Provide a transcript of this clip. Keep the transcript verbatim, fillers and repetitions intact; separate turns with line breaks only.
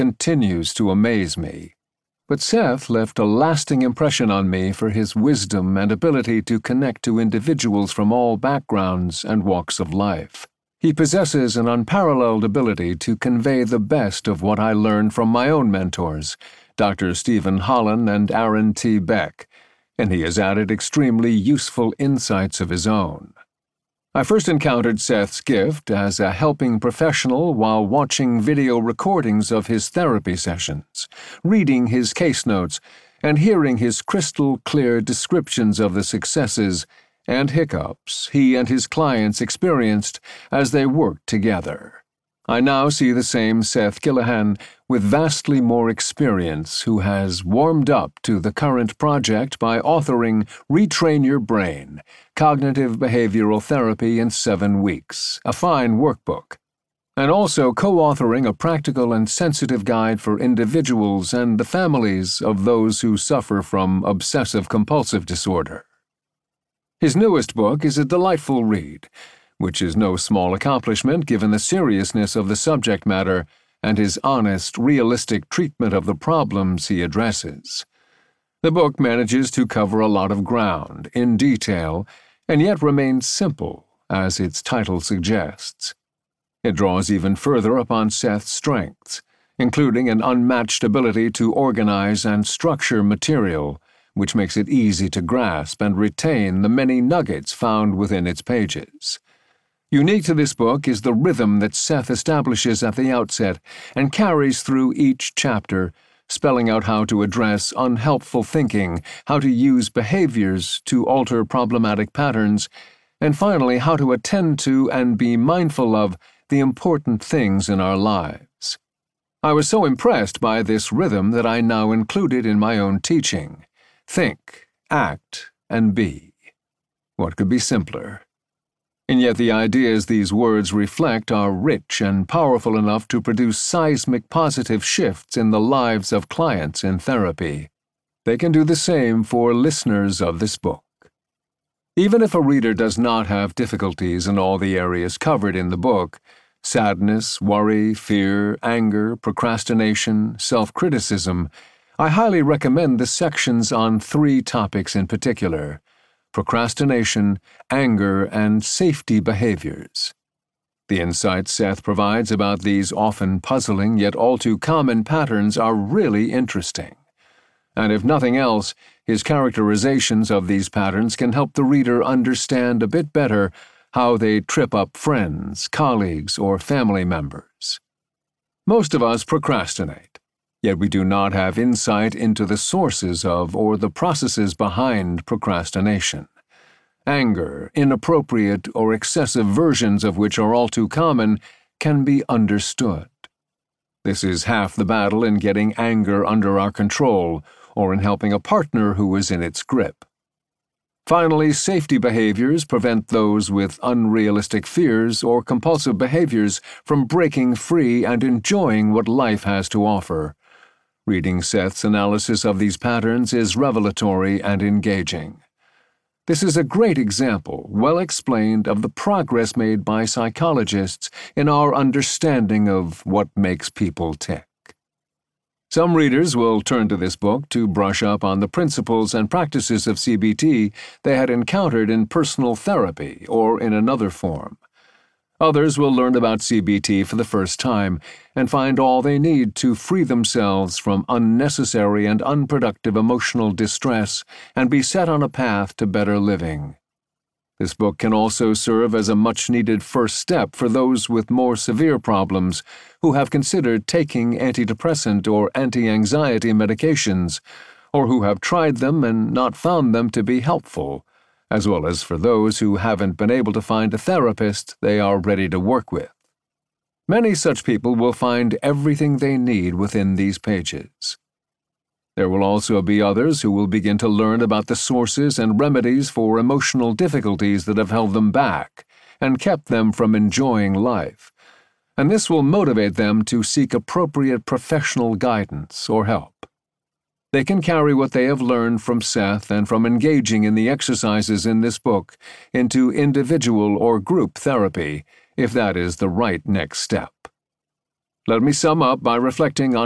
continues to amaze me. But Seth left a lasting impression on me for his wisdom and ability to connect to individuals from all backgrounds and walks of life. He possesses an unparalleled ability to convey the best of what I learned from my own mentors, Doctor Stephen Holland and Aaron T. Beck, and he has added extremely useful insights of his own. I first encountered Seth's gift as a helping professional while watching video recordings of his therapy sessions, reading his case notes, and hearing his crystal-clear descriptions of the successes and hiccups he and his clients experienced as they worked together. I now see the same Seth Gillihan with vastly more experience who has warmed up to the current project by authoring Retrain Your Brain, Cognitive Behavioral Therapy in Seven Weeks, a fine workbook, and also co-authoring a practical and sensitive guide for individuals and the families of those who suffer from obsessive-compulsive disorder. His newest book is a delightful read, which is no small accomplishment given the seriousness of the subject matter and his honest, realistic treatment of the problems he addresses. The book manages to cover a lot of ground, in detail, and yet remains simple, as its title suggests. It draws even further upon Seth's strengths, including an unmatched ability to organize and structure material, which makes it easy to grasp and retain the many nuggets found within its pages. Unique to this book is the rhythm that Seth establishes at the outset and carries through each chapter, spelling out how to address unhelpful thinking, how to use behaviors to alter problematic patterns, and finally how to attend to and be mindful of the important things in our lives. I was so impressed by this rhythm that I now include it in my own teaching. Think, act, and be. What could be simpler? And yet the ideas these words reflect are rich and powerful enough to produce seismic positive shifts in the lives of clients in therapy. They can do the same for listeners of this book. Even if a reader does not have difficulties in all the areas covered in the book, sadness, worry, fear, anger, procrastination, self-criticism, I highly recommend the sections on three topics in particular: procrastination, anger, and safety behaviors. The insights Seth provides about these often puzzling yet all too common patterns are really interesting. And if nothing else, his characterizations of these patterns can help the reader understand a bit better how they trip up friends, colleagues, or family members. Most of us procrastinate, yet we do not have insight into the sources of or the processes behind procrastination. Anger, inappropriate or excessive versions of which are all too common, can be understood. This is half the battle in getting anger under our control or in helping a partner who is in its grip. Finally, safety behaviors prevent those with unrealistic fears or compulsive behaviors from breaking free and enjoying what life has to offer. Reading Seth's analysis of these patterns is revelatory and engaging. This is a great example, well explained, of the progress made by psychologists in our understanding of what makes people tick. Some readers will turn to this book to brush up on the principles and practices of C B T they had encountered in personal therapy or in another form. Others will learn about C B T for the first time and find all they need to free themselves from unnecessary and unproductive emotional distress and be set on a path to better living. This book can also serve as a much-needed first step for those with more severe problems who have considered taking antidepressant or anti-anxiety medications, or who have tried them and not found them to be helpful, as well as for those who haven't been able to find a therapist they are ready to work with. Many such people will find everything they need within these pages. There will also be others who will begin to learn about the sources and remedies for emotional difficulties that have held them back and kept them from enjoying life, and this will motivate them to seek appropriate professional guidance or help. They can carry what they have learned from Seth and from engaging in the exercises in this book into individual or group therapy, if that is the right next step. Let me sum up by reflecting on